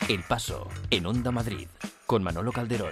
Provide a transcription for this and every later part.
El Paso, en Onda Madrid, con Manolo Calderón.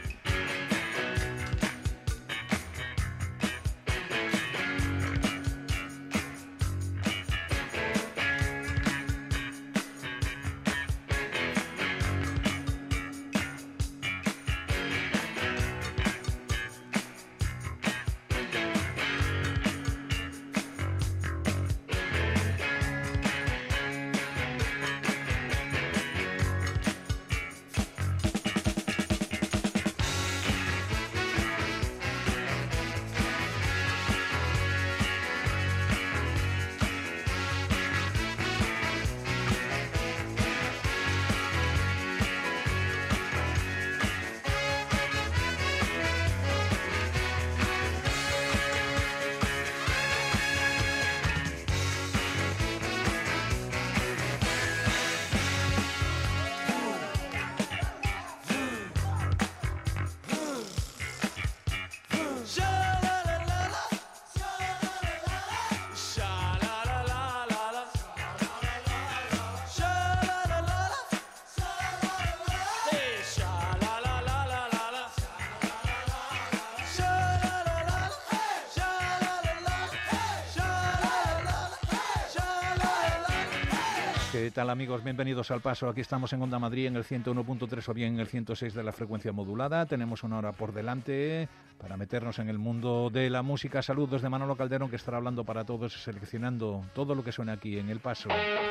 ¿Qué tal, amigos? Bienvenidos al Paso. Aquí estamos en Onda Madrid en el 101.3 o bien en el 106 de la frecuencia modulada. Tenemos una hora por delante para meternos en el mundo de la música. Saludos de Manolo Calderón, que estará hablando para todos y seleccionando todo lo que suena aquí en El Paso.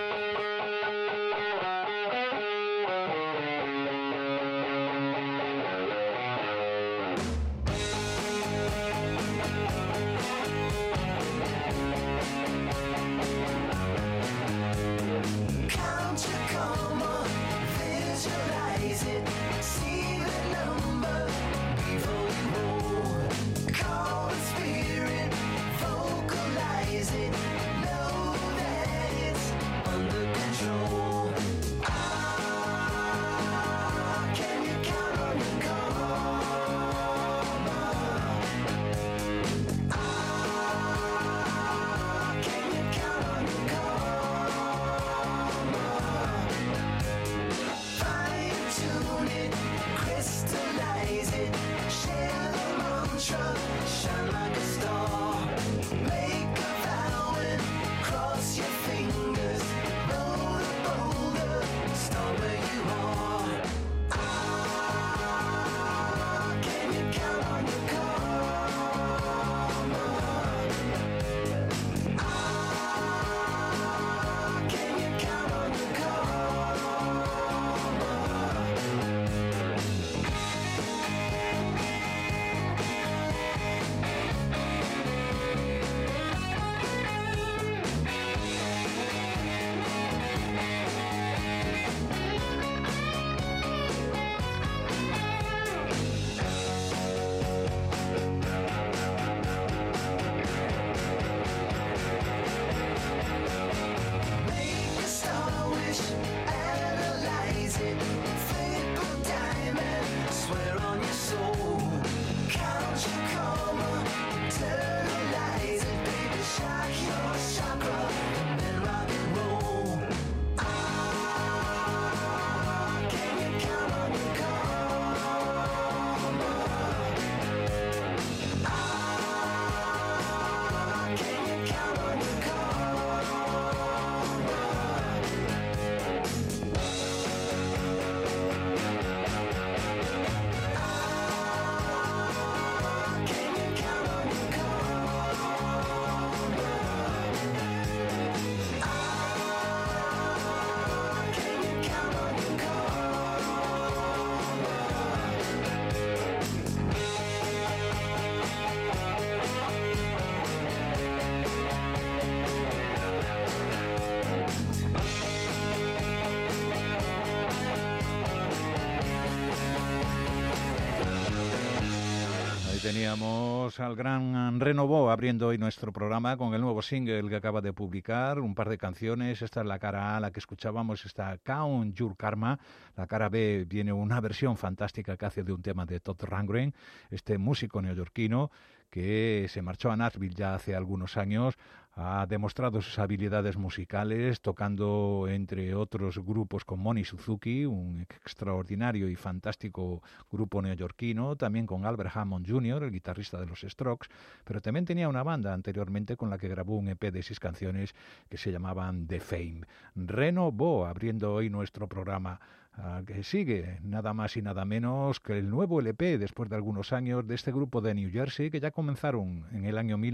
Teníamos al gran Renovó abriendo hoy nuestro programa con el nuevo single que acaba de publicar, un par de canciones. Esta es la cara A, la que escuchábamos, está Count Your Karma. La cara B viene una versión fantástica que hace de un tema de Todd Rundgren, este músico neoyorquino que se marchó a Nashville ya hace algunos años. Ha demostrado sus habilidades musicales tocando entre otros grupos con Moni Suzuki, un extraordinario y fantástico grupo neoyorquino, también con Albert Hammond Jr., el guitarrista de los Strokes, pero también tenía una banda anteriormente con la que grabó un EP de 6 canciones que se llamaban The Fame. Reno Bo, abriendo hoy nuestro programa, que sigue nada más y nada menos que el nuevo LP después de algunos años de este grupo de New Jersey que ya comenzaron en el año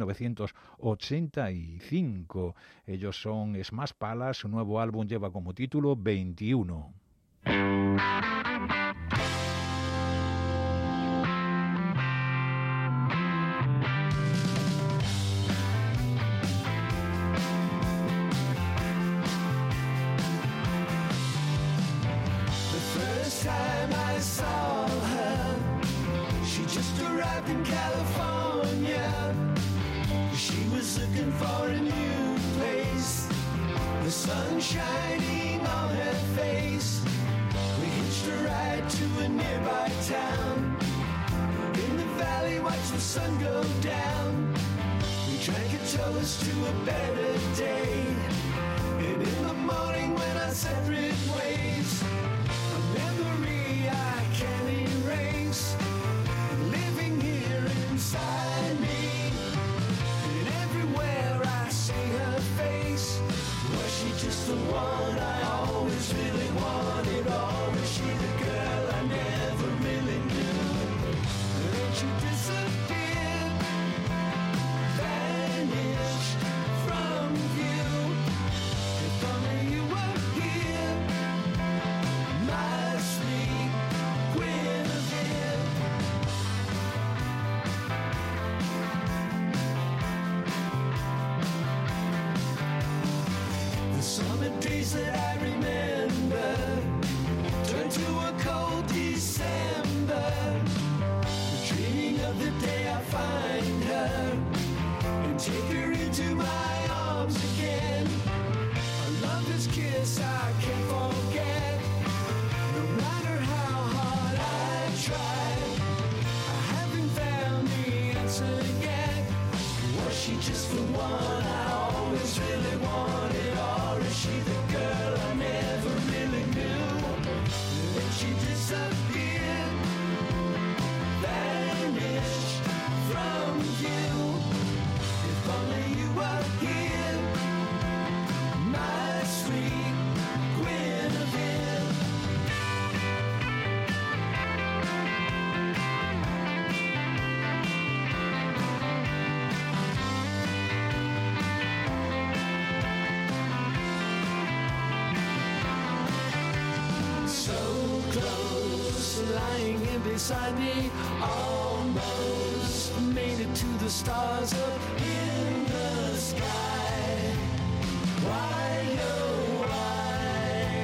1985. Ellos son Smash Palace, su nuevo álbum lleva como título 21. Sun shining on her face. We hitched a ride to a nearby town. In the valley, watched the sun go down. We drank a toast to a better day. And in the morning went our separate ways. A memory I can't erase. Living here inside me. And everywhere I see her face. Was she just the one I always really wanted? Or was she the girl I never really knew? Then she disappeared, vanished from view. If only you were here, my sweet Guinevere. The summer days that I remember turned to a cold December. Dreaming of the day I find her and take her into my arms again. I love this kiss I can't forget. No matter how hard I try, I haven't found the answer yet. Was she just the one I always really wanted? Or is she the girl I never really knew? Then she disappeared, vanished from view. If only you were here, my sweet Guinevere. Lying in beside me, almost made it to the stars up in the sky. Why, oh, why?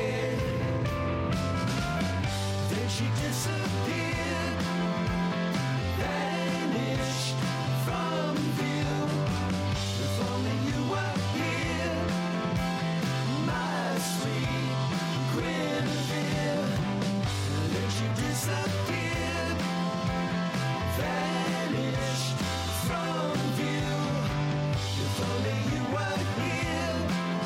Then she disappeared, vanished from view. If only you were here, my sweet Guinevere. She disappeared, vanished from view. If only you were here,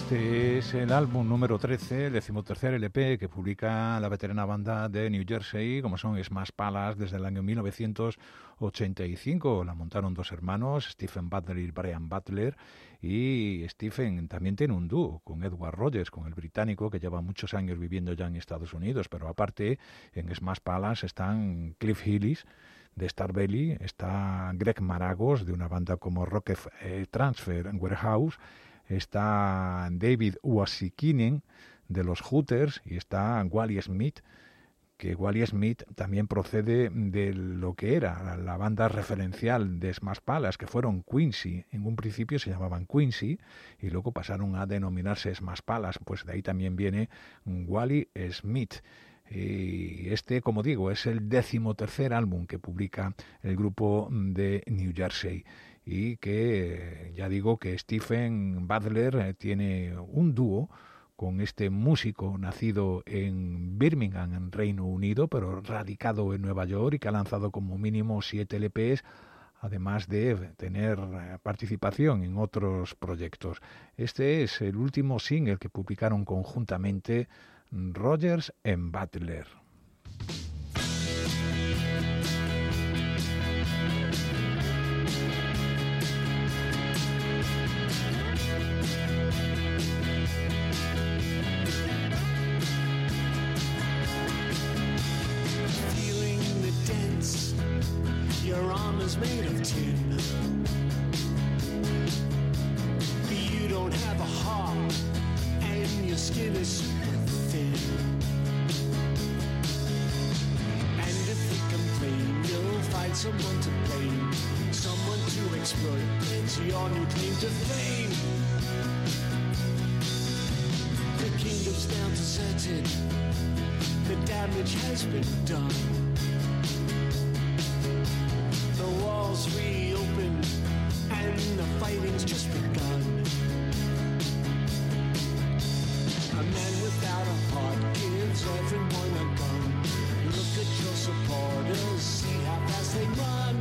Este es el álbum número 13, el 13º LP que publica la veterana banda de New Jersey, como son Smash Palace, desde el año 1985. La montaron dos hermanos, Stephen Butler y Brian Butler, y Stephen también tiene un dúo con Edward Rogers, con el británico, que lleva muchos años viviendo ya en Estados Unidos, pero aparte en Smash Palace están Cliff Hillis de Starbelly, está Greg Maragos de una banda como Rocket Transfer Warehouse, está David Uasikinen de los Hooters y está Wally Smith, que Wally Smith también procede de lo que era la banda referencial de Smash Palace, que fueron Quincy. En un principio se llamaban Quincy y luego pasaron a denominarse Smash Palace, pues de ahí también viene Wally Smith. Y este, como digo, es el 13º álbum que publica el grupo de New Jersey, y que ya digo que Stephen Butler tiene un dúo con este músico nacido en Birmingham, en Reino Unido, pero radicado en Nueva York, y que ha lanzado como mínimo 7 LPs, además de tener participación en otros proyectos. Este es el último single que publicaron conjuntamente Rogers y Butler. Your arm is made of tin. You don't have a heart, and your skin is super thin. And if you complain, you'll find someone to blame, someone to exploit. It's your new claim to fame. The kingdom's now deserted. The damage has been done. The walls reopen and the fighting's just begun. A man without a heart gives everyone a gun. Look at your supporters, see how fast they run.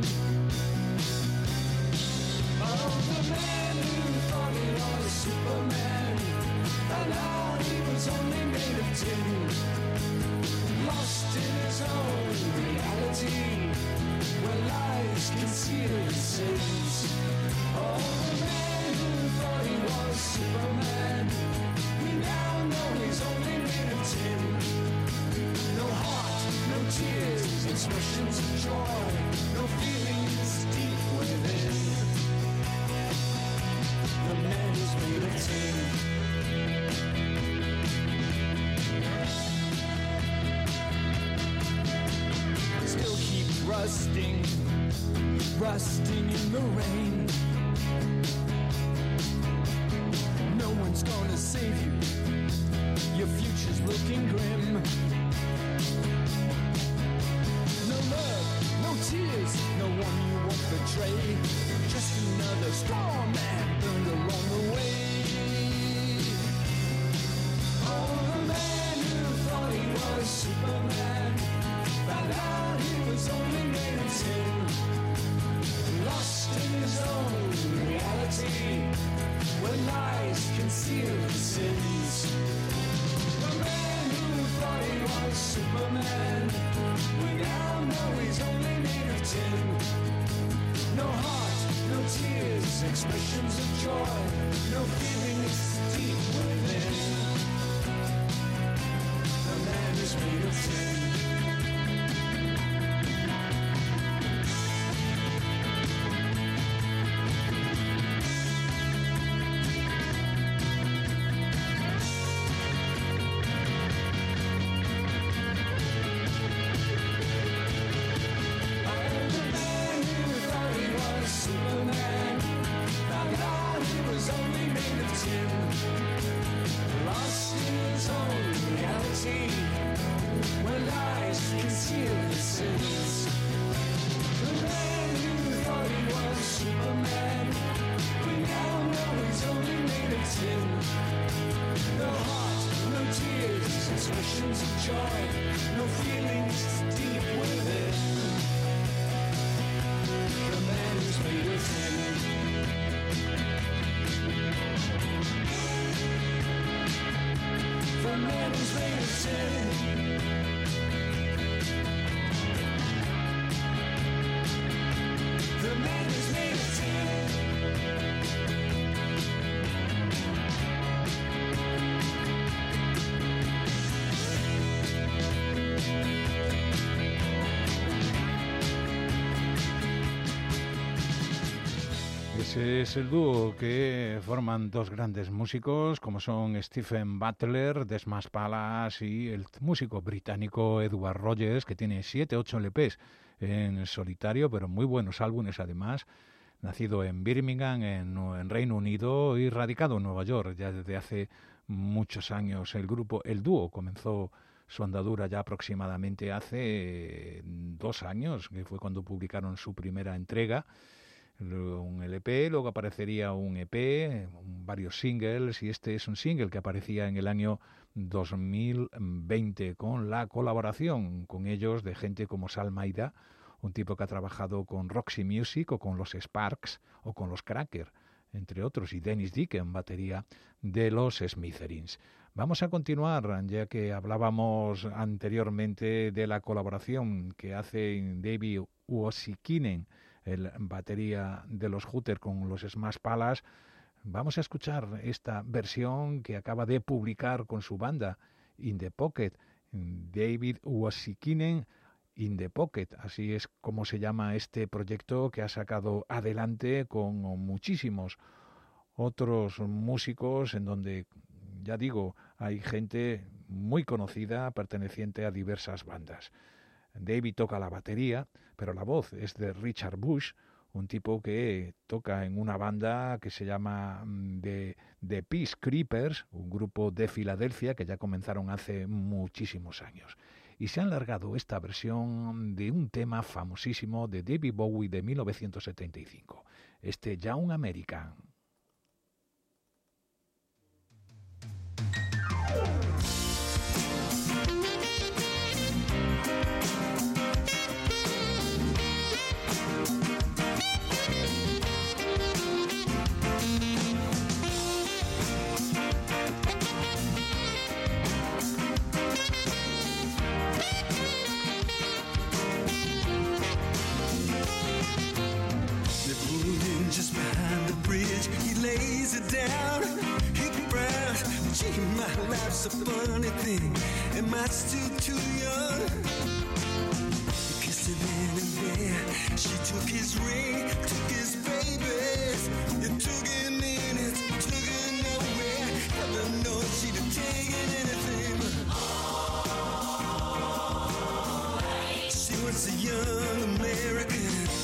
Oh, the man who thought he was Superman, and now he was only made of tin. Lost in his own reality, where lies conceal his sins. Oh, the man who thought he was Superman, we now know he's only made of tin. No heart, no tears, expressions of joy, no feelings deep within. The man is made of tin. Still keep rusting, rusting in the rain. No one's gonna save you, your future's looking grim. No love, no tears, no one you won't betray. Just another straw man burned along the way. Oh, the man who thought he was Superman, found out he was only made of tin. Lost in his own reality, where lies conceal his sins. The man who thought he was Superman, we now know he's only made of tin. No heart, no tears, expressions of joy, no feelings deep within. The man is made of tin. Lost in his own reality, where Es el dúo que forman dos grandes músicos como son Stephen Butler de Smash Palace y el músico británico Edward Rogers, que tiene 7-8 LPs en solitario, pero muy buenos álbumes además. Nacido en Birmingham, en Reino Unido, y radicado en Nueva York ya desde hace muchos años. El dúo comenzó su andadura ya aproximadamente hace 2 años, que fue cuando publicaron su primera entrega, un LP, luego aparecería un EP, varios singles, y este es un single que aparecía en el año 2020 con la colaboración con ellos de gente como Sal Maida, un tipo que ha trabajado con Roxy Music o con los Sparks o con los Cracker, entre otros, y Dennis Dicken, batería de los Smithereens. Vamos a continuar, ya que hablábamos anteriormente de la colaboración que hace David Uosikinen, el batería de los Hooters con los Smash Palace. Vamos a escuchar esta versión que acaba de publicar con su banda In the Pocket, David Uosikinen In the Pocket, así es como se llama este proyecto que ha sacado adelante con muchísimos otros músicos, en donde, ya digo, hay gente muy conocida perteneciente a diversas bandas. David toca la batería, pero la voz es de Richard Bush, un tipo que toca en una banda que se llama The Peace Creepers, un grupo de Filadelfia que ya comenzaron hace muchísimos años. Y se han largado esta versión de un tema famosísimo de David Bowie de 1975, este Young American. Just behind the bridge, he lays it down. He growls, gee, my life's a funny thing. Am I still too young? He kissed her then and there. She took his ring, took his babies. It took him minutes, took him nowhere. Heaven knows she'd have taken anything. But she was a young American.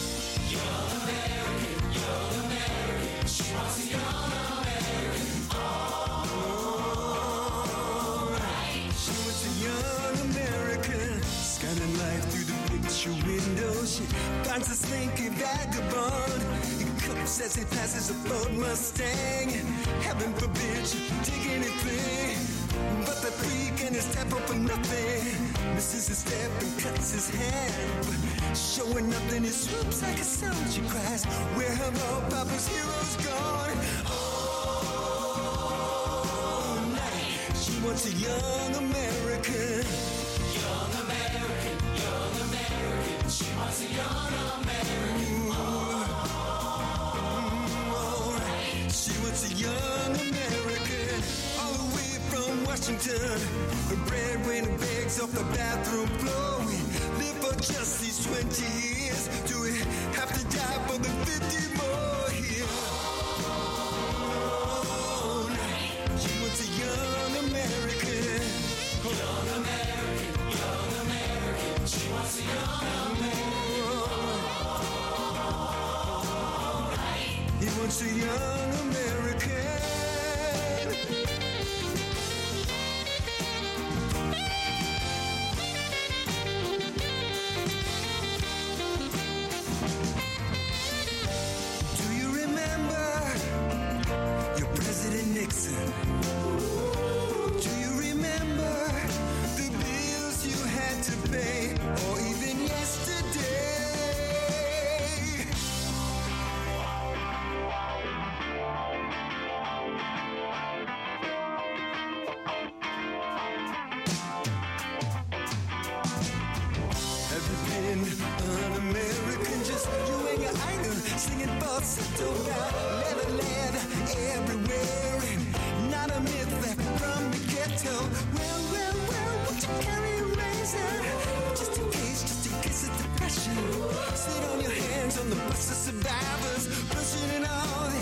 Window, she finds a slinky vagabond. He comes as he passes a Ford Mustang. Heaven forbid she take anything, but the freak and his tap up for nothing. Misses his step and cuts his hand, but showing nothing, he swoops like a sound. She cries, where have all Papa's heroes gone? Oh, night. She wants a young American. Young American, young American. She wants a young American. Right. She wants a young American. All the way from Washington. The breadwinner begs off the bathroom floor. We live for just these 20 years. Do we have to die for the 50 more here? Oh, right. She wants a young American. Young American, young American. She wants a young American. Right. He wants a young American. Do you remember your President Nixon? Do you remember the bills you had to pay, or even yesterday? Have you been un-American? Just you and your idol singing falsetto about leather, leather everywhere, and not a myth left from the ghetto. Well, won't you carry a razor? Just in case of depression. Sit on your hands on the bus of survivors, pushing it all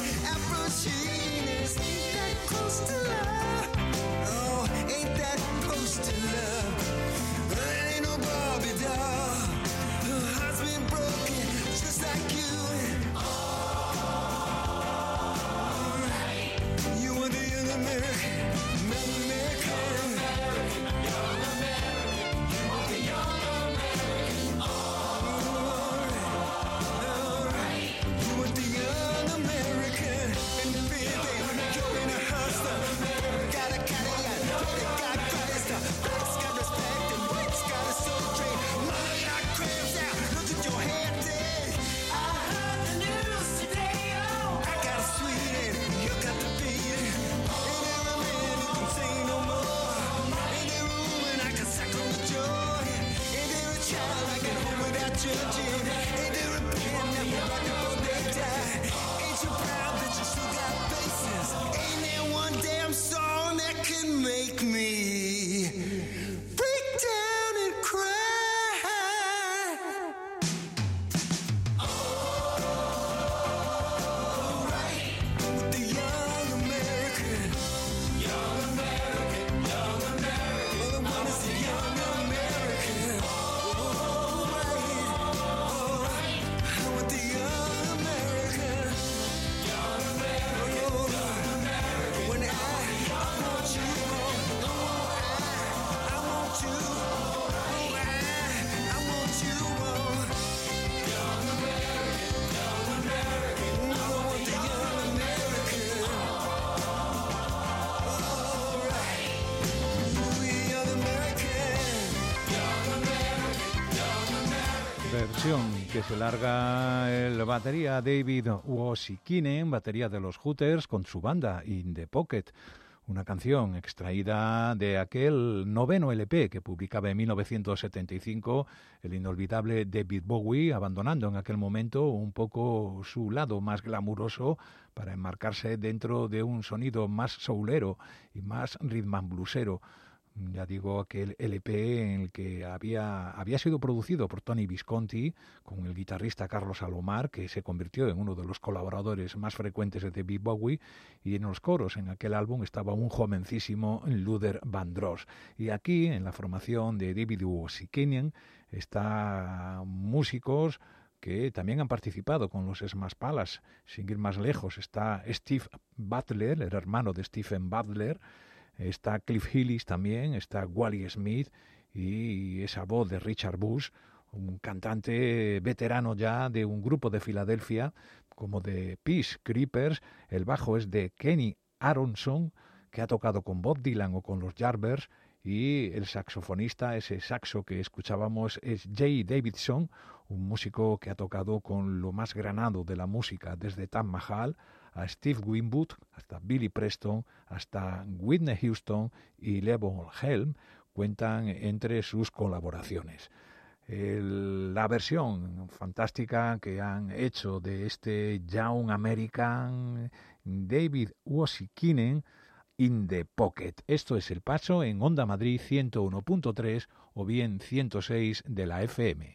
Que se larga el batería David Uosikinen, batería de los Hooters, con su banda In the Pocket, una canción extraída de aquel noveno LP que publicaba en 1975 el inolvidable David Bowie, abandonando en aquel momento un poco su lado más glamuroso para enmarcarse dentro de un sonido más soulero y más rhythm and bluesero. Ya digo, aquel LP en el que había sido producido por Tony Visconti con el guitarrista Carlos Alomar, que se convirtió en uno de los colaboradores más frecuentes de David Bowie, y en los coros en aquel álbum estaba un jovencísimo Luther Vandross. Y aquí, en la formación de David Uosikinen, están músicos que también han participado con los Smash Palace. Sin ir más lejos, está Steve Butler, el hermano de Stephen Butler. Está Cliff Hillis también, está Wally Smith y esa voz de Richard Bush, un cantante veterano ya de un grupo de Filadelfia como de Peace Creepers. El bajo es de Kenny Aronson, que ha tocado con Bob Dylan o con los Yardbirds, y el saxofonista, ese saxo que escuchábamos, es Jay Davidson, un músico que ha tocado con lo más granado de la música, desde Tam Mahal a Steve Winwood, hasta Billy Preston, hasta Whitney Houston y Levon Helm, cuentan entre sus colaboraciones. La versión fantástica que han hecho de este Young American David Uosikinen, In the Pocket. Esto es El Paso en Onda Madrid 101.3 o bien 106 de la FM.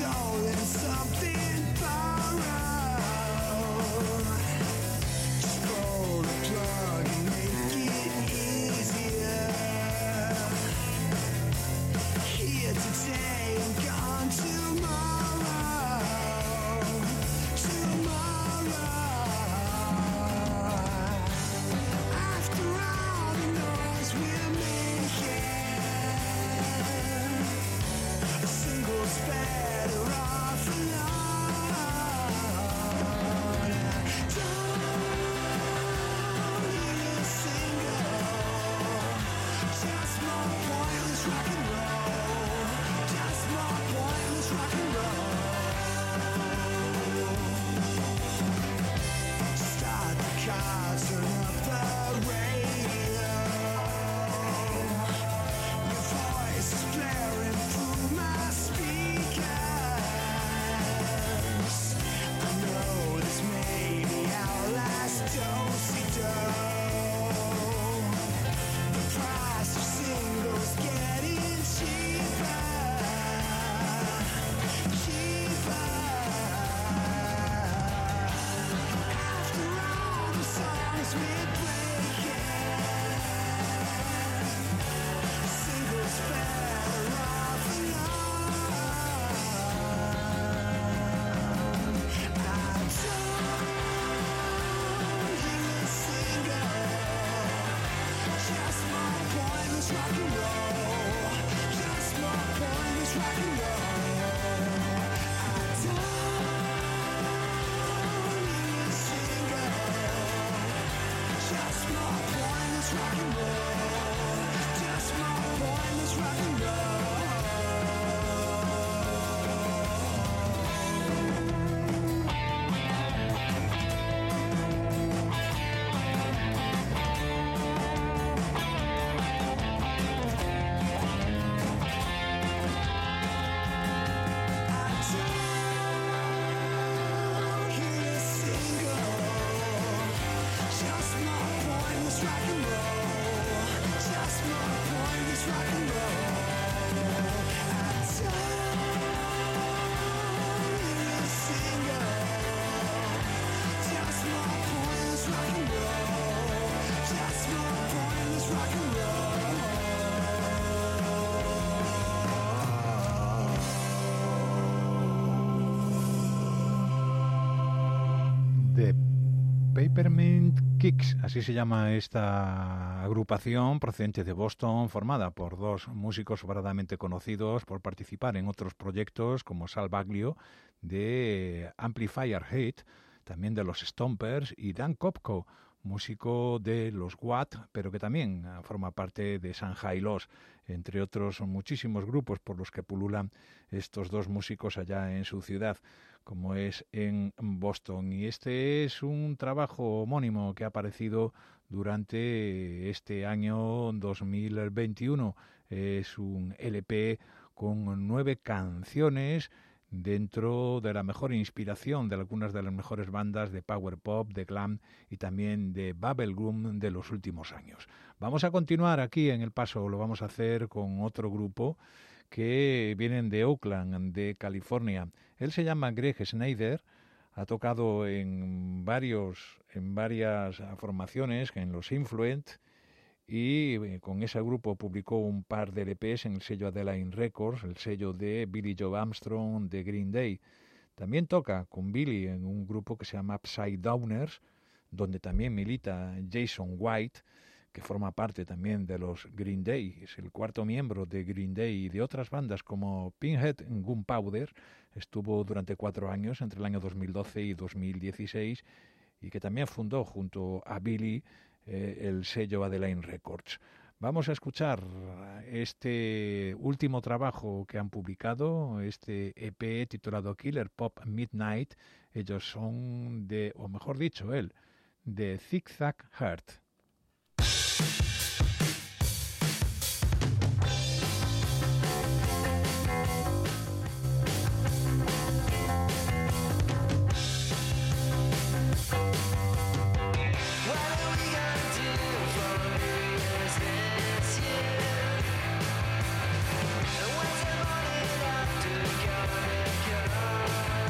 Something borrowed. Just Peppermint Kicks, así se llama esta agrupación procedente de Boston, formada por dos músicos sobradamente conocidos por participar en otros proyectos como Sal Baglio de Amplifier Hate, también de los Stompers, y Dan Kopko, músico de los Watt, pero que también forma parte de Shanghai Lost, entre otros muchísimos grupos por los que pululan estos dos músicos allá en su ciudad, como es en Boston. Y este es un trabajo homónimo que ha aparecido durante este año 2021. Es un LP con 9 canciones dentro de la mejor inspiración de algunas de las mejores bandas de power pop, de glam y también de bubblegum de los últimos años. Vamos a continuar aquí en El Paso, lo vamos a hacer con otro grupo que vienen de Oakland, de California. Él se llama Greg Snyder, ha tocado en varias formaciones, en los Influent, y con ese grupo publicó un par de LPs en el sello Adeline Records, el sello de Billy Joe Armstrong de Green Day. También toca con Billy en un grupo que se llama Upside Downers, donde también milita Jason White, que forma parte también de los Green Day. Es el cuarto miembro de Green Day y de otras bandas como Pinhead Gunpowder. Estuvo durante 4 años, entre el año 2012 y 2016, y que también fundó junto a Billy el sello Adeline Records. Vamos a escuchar este último trabajo que han publicado, este EP titulado Killer Pop Midnight. Ellos son de, o mejor dicho, él, de Zig Zag Heart.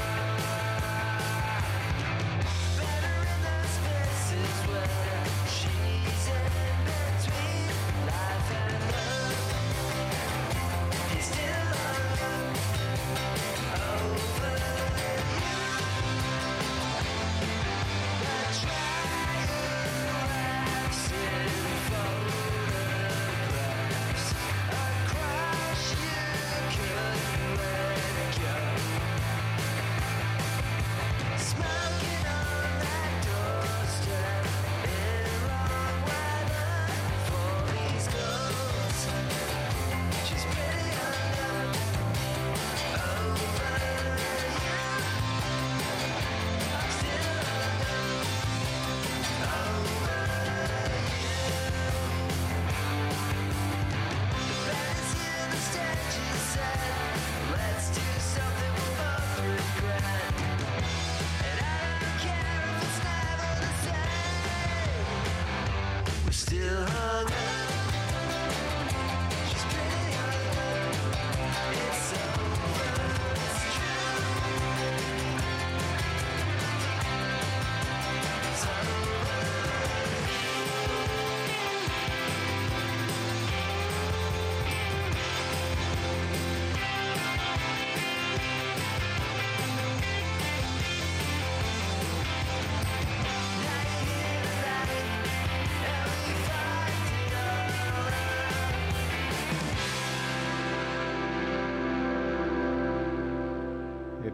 She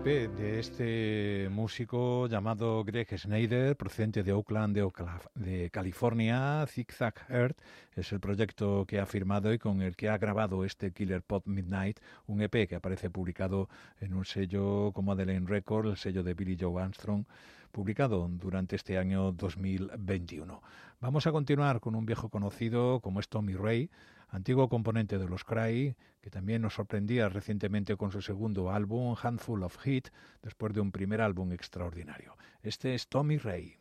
EP de este músico llamado Greg Snyder, procedente de Oakland, de California. Zigzag Heart es el proyecto que ha firmado y con el que ha grabado este Killer Pop Midnight, un EP que aparece publicado en un sello como Adeline Records, el sello de Billy Joe Armstrong, publicado durante este año 2021. Vamos a continuar con un viejo conocido como es Tommy Ray, antiguo componente de los Cry, que también nos sorprendía recientemente con su segundo álbum, Handful of Heat, después de un primer álbum extraordinario. Este es Tommy Ray.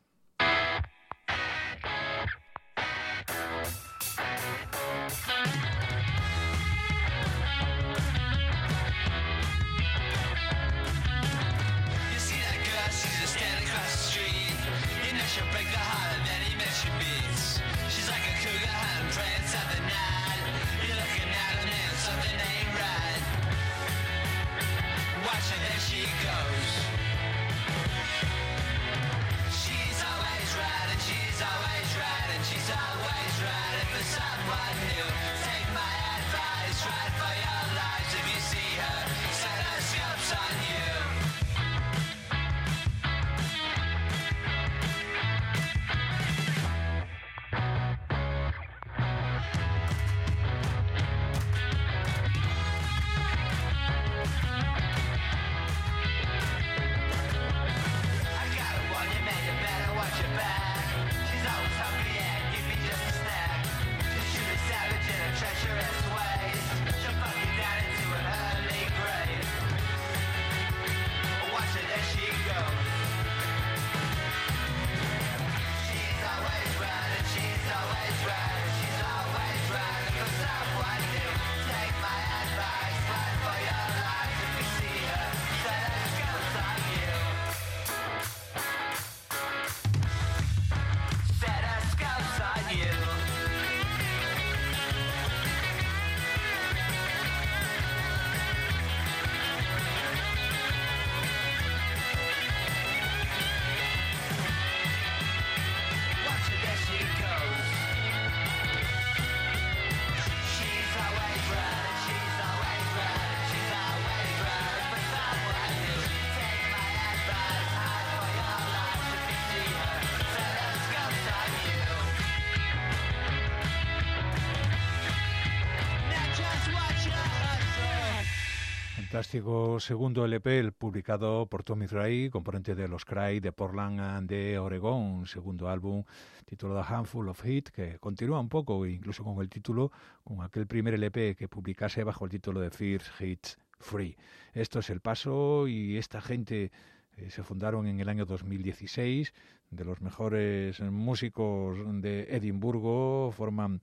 Fantástico segundo LP, publicado por Tommy Ray, componente de los Cry de Portland de Oregón, un segundo álbum titulado Handful of Heat, que continúa un poco, incluso con el título, con aquel primer LP que publicase bajo el título de First Hits Free. Esto es el paso y esta gente se fundaron en el año 2016, de los mejores músicos de Edimburgo, forman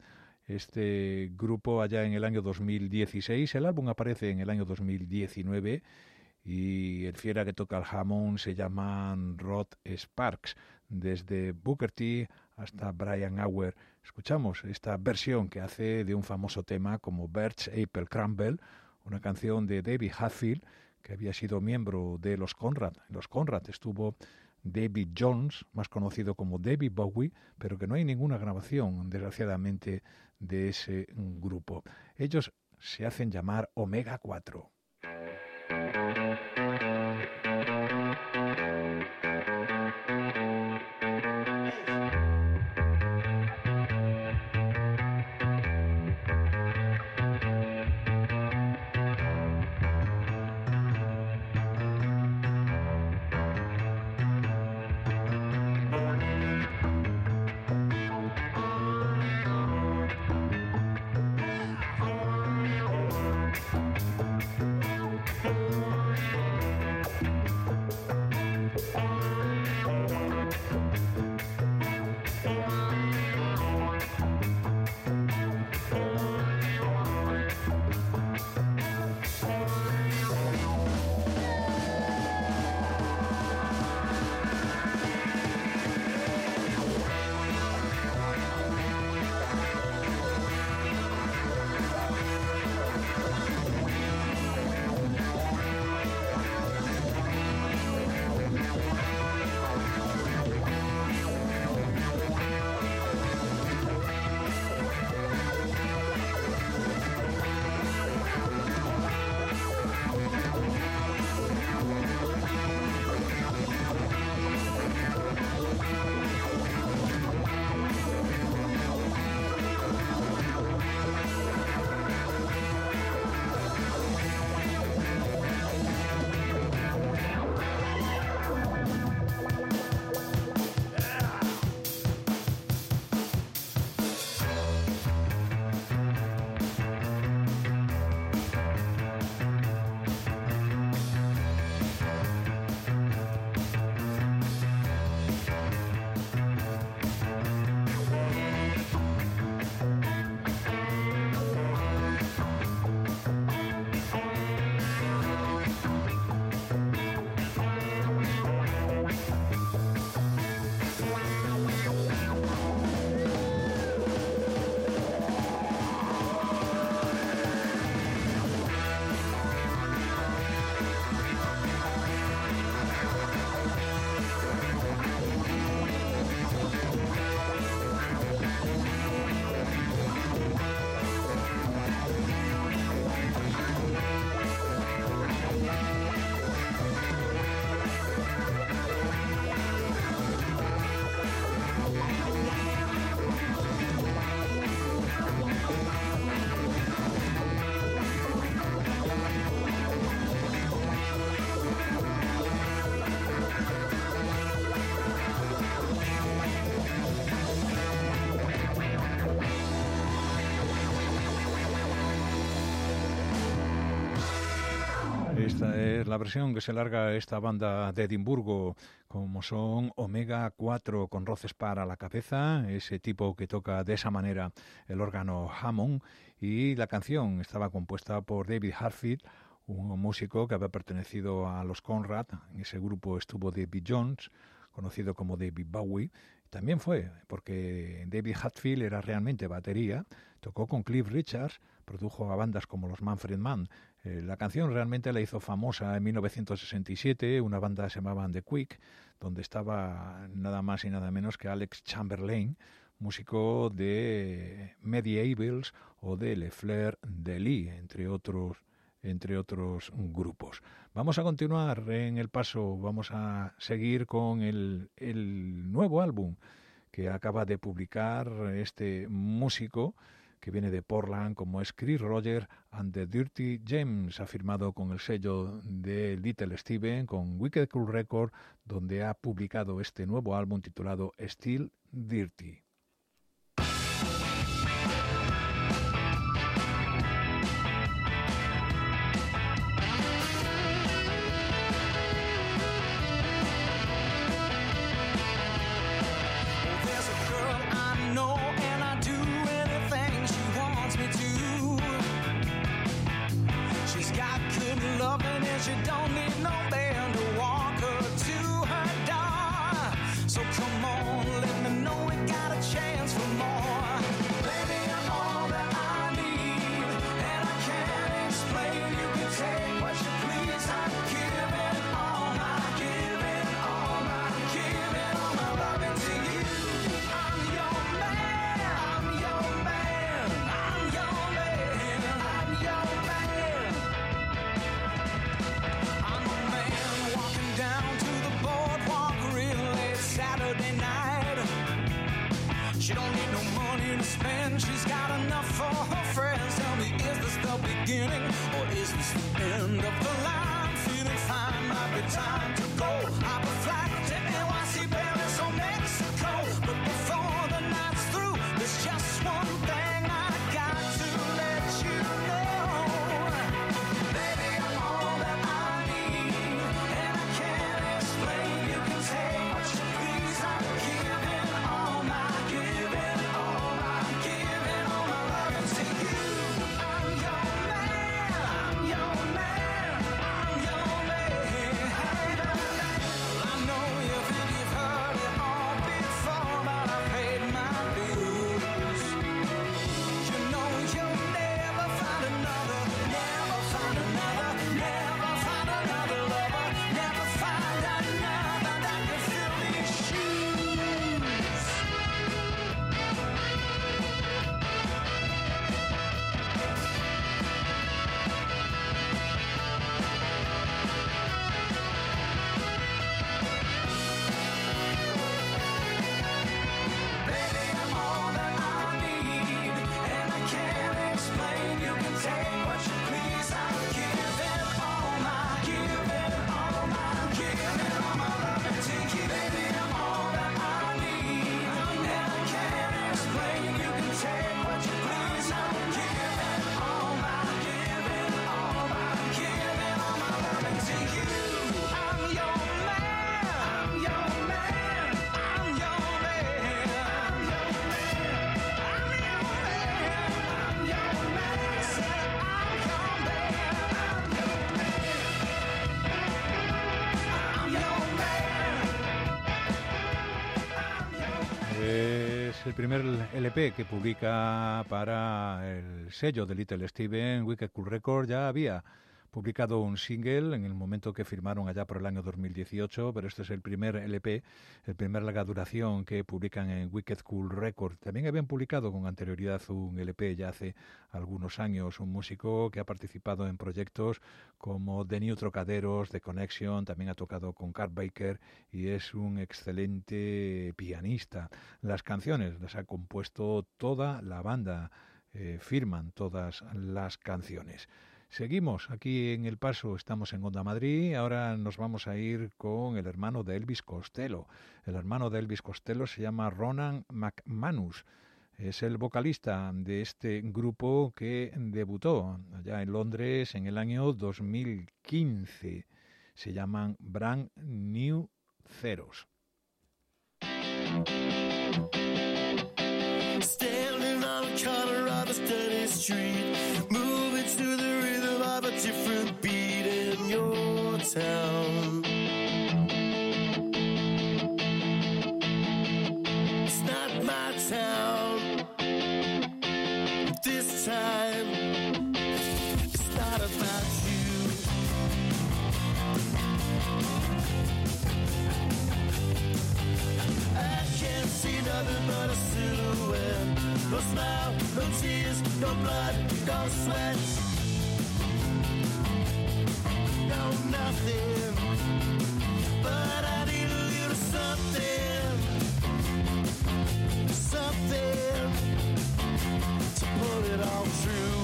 este grupo allá en el año 2016. El álbum aparece en el año 2019 y el fiera que toca el Hammond se llama Rod Sparks. Desde Booker T hasta Brian Auer escuchamos esta versión que hace de un famoso tema como Birds Apple Crumble, una canción de David Hatfield, que había sido miembro de los Conrad. En los Conrad estuvo David Jones, más conocido como David Bowie, pero que no hay ninguna grabación, desgraciadamente, de ese grupo. Ellos se hacen llamar Omega 4. Esta es la versión que se larga esta banda de Edimburgo, como son Omega 4 con Rod Spar a la cabeza, ese tipo que toca de esa manera el órgano Hammond, y la canción estaba compuesta por David Hatfield, un músico que había pertenecido a los Conrad. En ese grupo estuvo David Jones, conocido como David Bowie. También fue porque David Hatfield era realmente batería, tocó con Cliff Richards, produjo a bandas como los Manfred Mann. La canción realmente la hizo famosa en 1967, una banda se llamaba The Quick, donde estaba nada más y nada menos que Alex Chamberlain, músico de Medievals o de Le Fleur de Lis, entre otros grupos. Vamos a continuar en el paso, vamos a seguir con el nuevo álbum que acaba de publicar este músico que viene de Portland, como es Chris Rogers and the Dirty Gems, ha firmado con el sello de Little Steven, con Wicked Cool Records, donde ha publicado este nuevo álbum titulado Still Dirty. She don't need no man to walk her to her door. So come on, let me know we got a chance for more. Baby, I'm all that I need, and I can't explain. You can take what you please. I'm giving all my, giving all my, giving all my loving to you. I'm your man, I'm your man, I'm your man, I'm your man. I'm a man walking down to the boardwalk real late Saturday night. She don't need no money to spend, she's got enough for her friends. Tell me, is this the beginning or is this the end of the line? Feeling fine, might be time to go. Hop a flight to NYC, Paris or Mexico. But before the night's through, there's just one thing I got to let you know. Baby, I'm all that I need, and I can't explain. You can take what you please. I'm giving all my, giving all my, giving all my loving to you. I'm your man, I'm your man, I'm your man. I know you think you've heard it all before, but I paid my dues. You know you'll never find another, never find another, never find another lover, never find another that can fill these shoes. Baby, I'm all that I need, and I can't explain. You can take what you please. I'm giving all my, giving all my, giving all my loving to you. Baby, I'm all that I need, and I can't explain. You can take what you please. I'm giving all my, giving all my, giving all my loving to you. I'm your man, I'm your man, I'm your man, I'm your man, I'm your man, I'm your man. Said I'm your man, I'm your man, I'm your man. Es el primer LP que publica para el sello de Little Steven, Wicked Cool Records. Ya había publicado un single en el momento que firmaron allá por el año 2018, pero este es el primer LP, el primer larga duración que publican en Wicked Cool Records. También habían publicado con anterioridad un LP ya hace algunos años, un músico que ha participado en proyectos como The New Trocaderos, The Connection, también ha tocado con Carl Baker y es un excelente pianista. Las canciones las ha compuesto toda la banda, firman todas las canciones. Seguimos aquí en El Paso, estamos en Onda Madrid, ahora nos vamos a ir con el hermano de Elvis Costello. El hermano de Elvis Costello se llama Ronan McManus. Es el vocalista de este grupo que debutó allá en Londres en el año 2015. Se llaman Brand New Zeros. Standing on the corner of a steady street, moving to the rhythm of a different beat in your town. It's not my town. This time, it's not about you. I can't see nothing but a silhouette. No smile, no tears, no blood, no sweat. No nothing, but I need a little something, something to pull it all through.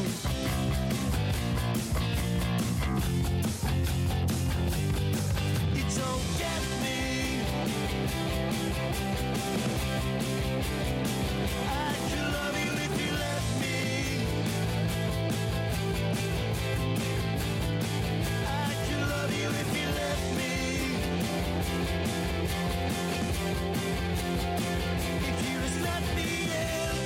You don't get me. I could love you if you let me. I could love you if you let me. If you just let me in.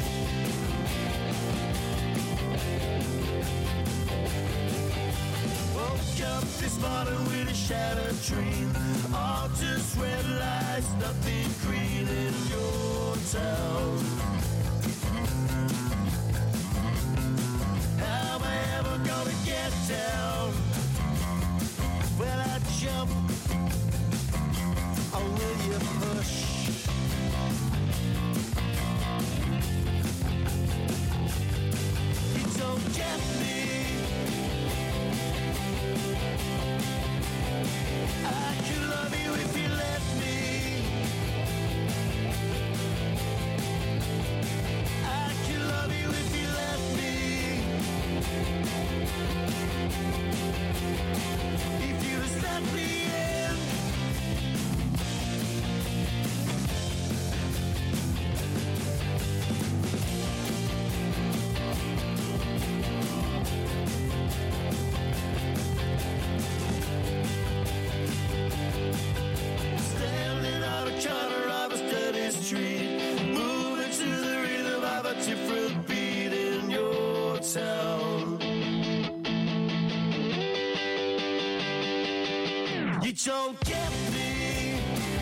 Woke up this morning with a shattered dream. All just red lights, nothing green in your town. How am I ever gonna get down? Will I jump or will you push? You don't get me. I could love you if you let me. I could love you if you let me. If you just let me in. Standing on a corner of a steady street, moving to the rhythm of a different beat in your town. You don't get me.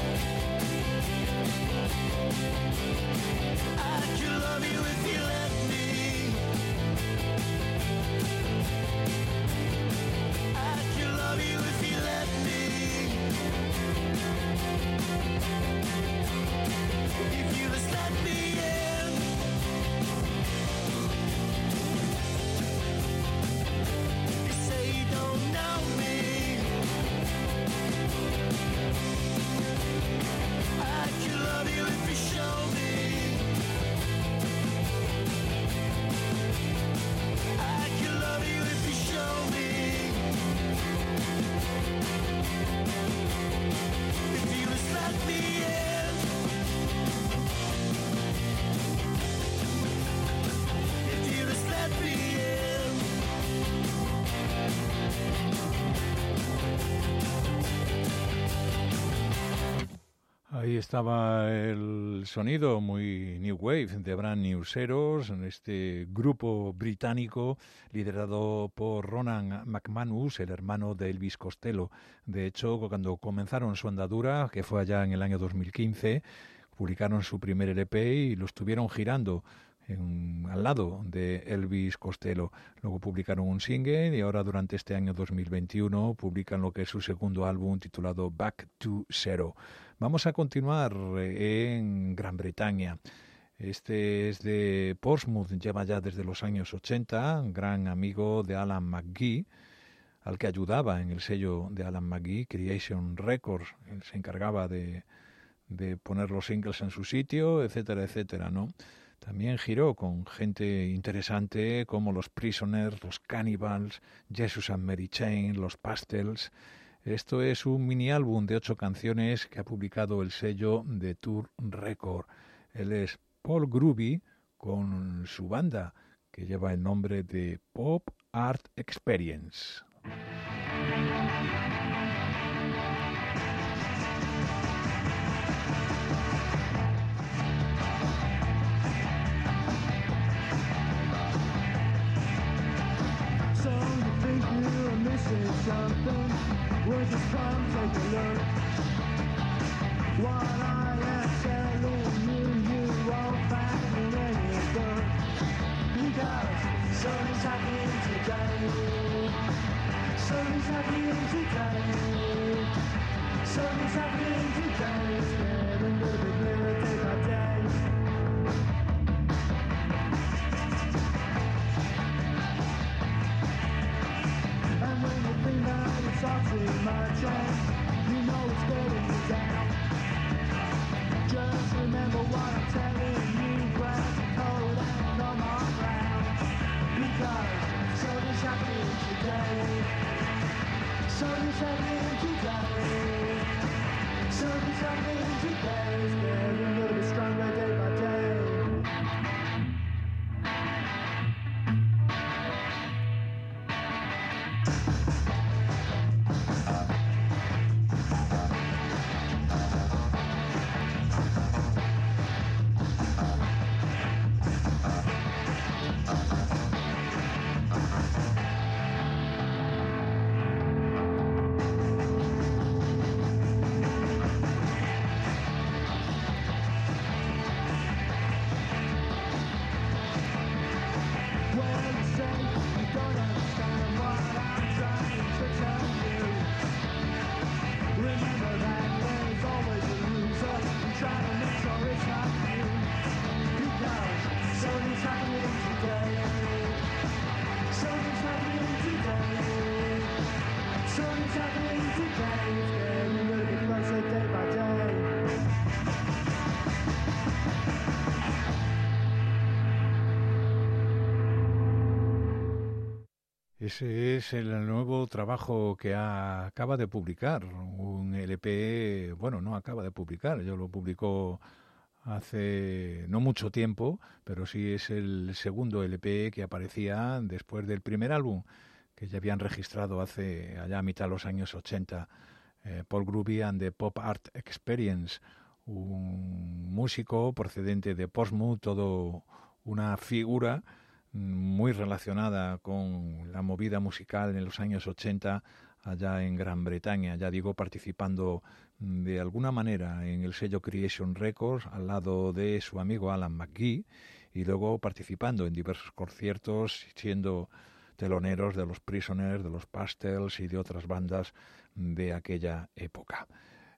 I could love you if you let me. I could love you if you let me. If you just let me in. You say you don't know me. I could love you if you show me. I could love you if you show me. If you just let me in. If you just let me in. Ahí estaba el sonido muy New Wave de Brand New Zeros, en este grupo británico liderado por Ronan McManus, el hermano de Elvis Costello. De hecho, cuando comenzaron su andadura, que fue allá en el año 2015, publicaron su primer LP y lo estuvieron girando al lado de Elvis Costello. Luego publicaron un single y ahora durante este año 2021 publican lo que es su segundo álbum titulado Back to Zero. Vamos a continuar en Gran Bretaña. Este es de Portsmouth, lleva ya desde los años 80, un gran amigo de Alan McGee, al que ayudaba en el sello de Alan McGee, Creation Records. Él se encargaba de poner los singles en su sitio, etcétera, etcétera, ¿no? También giró con gente interesante como los Prisoners, los Cannibals, Jesus and Mary Chain, los Pastels. Esto es un mini álbum de 8 canciones que ha publicado el sello de Tour Record. Él es Paul Groovy, con su banda, que lleva el nombre de Pop Art Experience. So you think you're missing something? Well, just come take a look. What I am telling you won't find in any book. Because something's happening today. Something's happening today. Something's happening today. It's getting a little bit clearer day by day. And when you think that it's all too much, you know it's getting you down. Just remember what I'm telling you, grab the coat and come on round. Because something's happening today. Something's happening today. Something's happening today. It's getting a little bit stronger day by day. Ese es el nuevo trabajo que acaba de publicar, un LP, bueno, no acaba de publicar, yo lo publicó hace no mucho tiempo, pero sí es el segundo LP que aparecía después del primer álbum que ya habían registrado hace allá a mitad de los años 80, Paul Groovy and the Pop Art Experience, un músico procedente de Portsmouth, todo una figura muy relacionada con la movida musical en los años 80 allá en Gran Bretaña, ya digo, participando de alguna manera en el sello Creation Records al lado de su amigo Alan McGee y luego participando en diversos conciertos, siendo teloneros de los Prisoners, de los Pastels y de otras bandas de aquella época.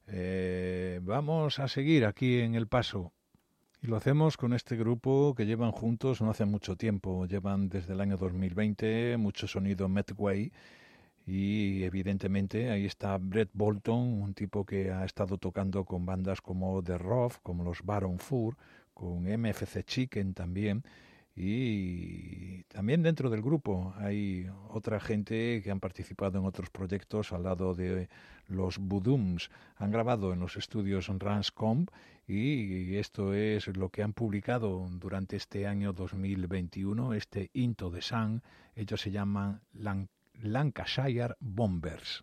Vamos a seguir aquí en El Paso. Y lo hacemos con este grupo que llevan juntos no hace mucho tiempo, llevan desde el año 2020 mucho sonido Medway y evidentemente ahí está Brett Bolton, un tipo que ha estado tocando con bandas como The Rough, como los Baron Fur, con MFC Chicken también, y también dentro del grupo hay otra gente que han participado en otros proyectos al lado de los Voodoms. Han grabado en los estudios Ranscombe y esto es lo que han publicado durante este año 2021, este Into the Sun. Ellos se llaman Lancashire Bombers.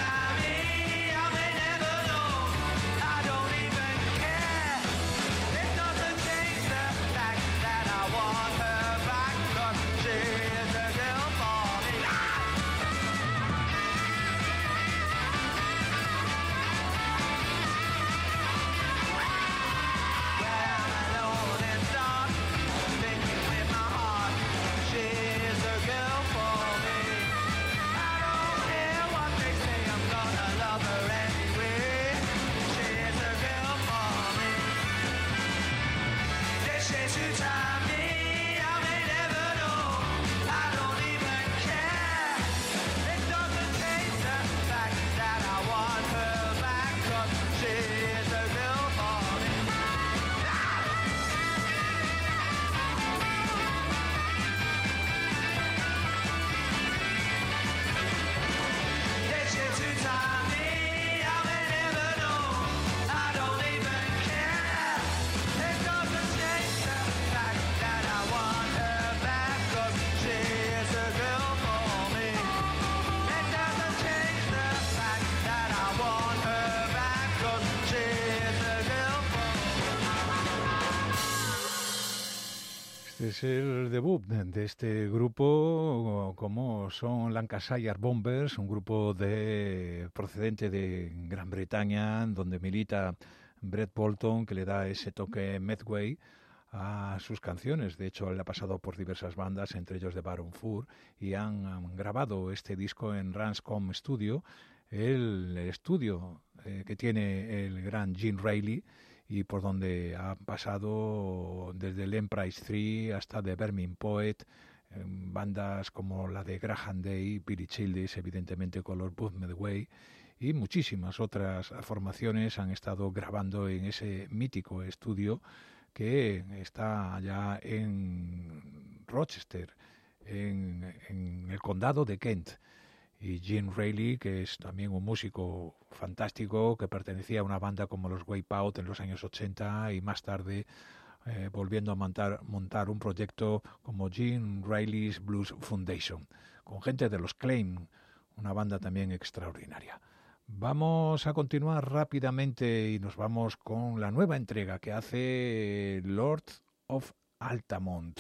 They Es el debut de este grupo, como son Lancashire Bombers, un grupo procedente de Gran Bretaña, donde milita Brett Bolton, que le da ese toque Medway a sus canciones. De hecho, él ha pasado por diversas bandas, entre ellos de Baron Fur, y han grabado este disco en Ranscombe Studio, el estudio que tiene el gran Gene Reilly, y por donde ha pasado desde el Emprise 3 hasta The Vermin Poet, bandas como la de Graham Day, Billy Childers, evidentemente con los Buzz Medway, y muchísimas otras formaciones han estado grabando en ese mítico estudio que está allá en Rochester, en el condado de Kent. Y Gene Reilly, que es también un músico fantástico, que pertenecía a una banda como los Wipeout en los años 80 y más tarde volviendo a montar un proyecto como Gene Reilly's Blues Foundation, con gente de los Claim, una banda también extraordinaria. Vamos a continuar rápidamente y nos vamos con la nueva entrega que hace Lord of Altamont.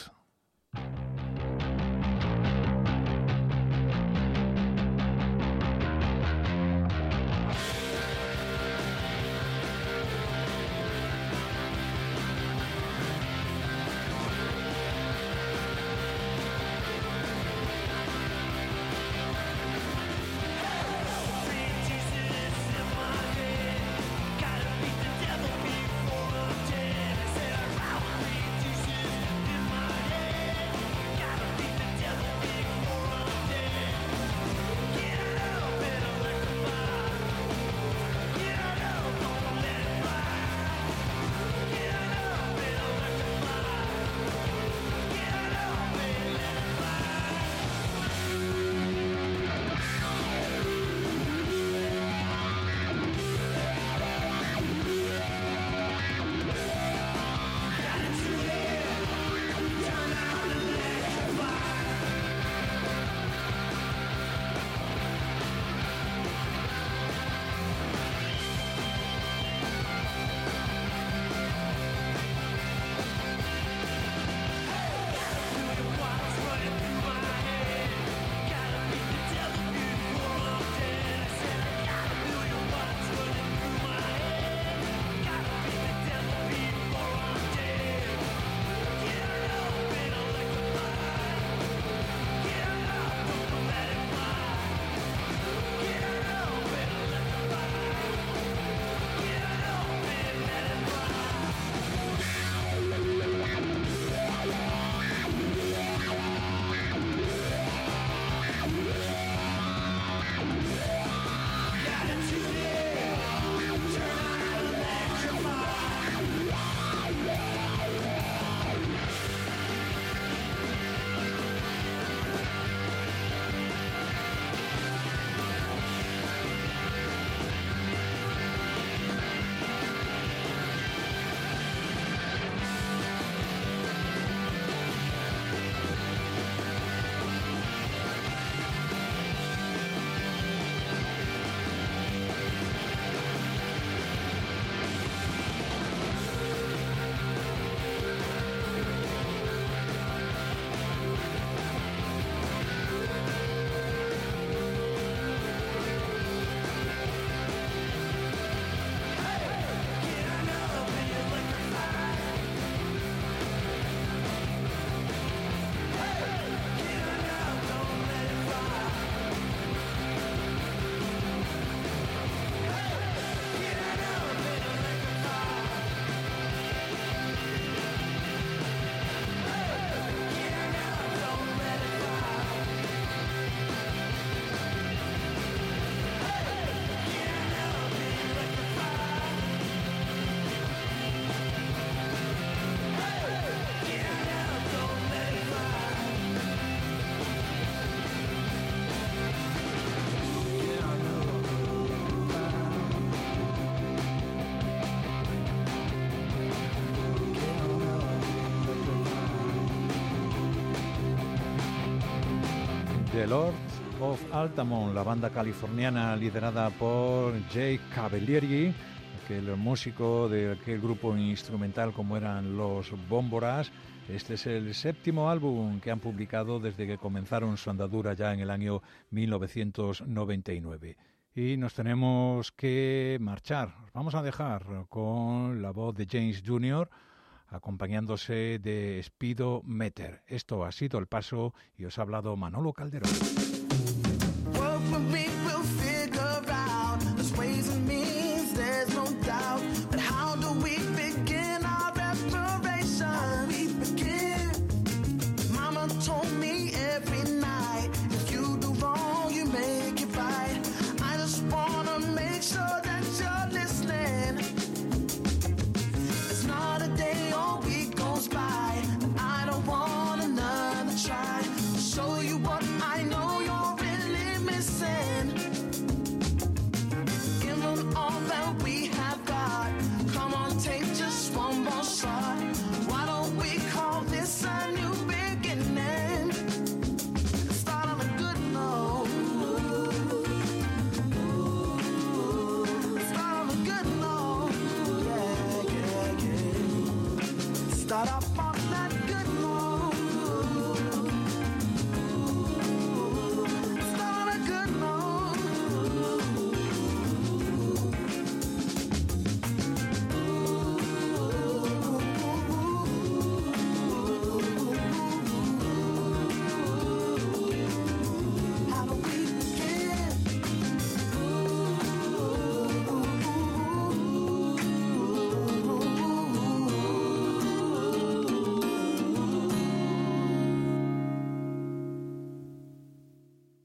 The Lord of Altamont, la banda californiana liderada por Jake Cavalieri, que es el músico de aquel grupo instrumental como eran los Bómboras, Este es el 7º álbum que han publicado desde que comenzaron su andadura ya en el año 1999. Y nos tenemos que marchar. Os vamos a dejar con la voz de James Jr., acompañándose de Speedometer. Esto ha sido El Paso y os ha hablado Manolo Calderón. Show you what